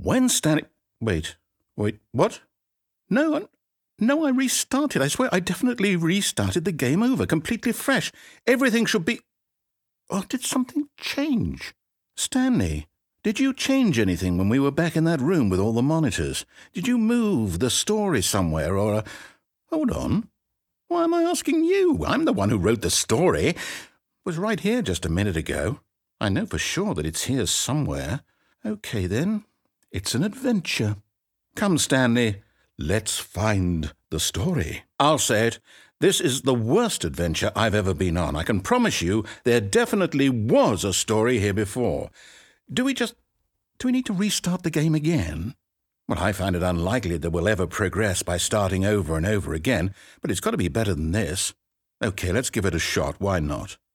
When Stanley... Wait, what? No, I restarted. I swear I definitely restarted the game over, completely fresh. Everything should be... Oh, did something change? Stanley, did you change anything when we were back in that room with all the monitors? Did you move the story somewhere or... Hold on. Why am I asking you? I'm the one who wrote the story. It was right here just a minute ago. I know for sure that it's here somewhere. Okay, then. It's an adventure. Come, Stanley. Let's find the story. I'll say it. This is the worst adventure I've ever been on. I can promise you there definitely was a story here before. Do we need to restart the game again? Well, I find it unlikely that we'll ever progress by starting over and over again, but it's got to be better than this. Okay, let's give it a shot. Why not?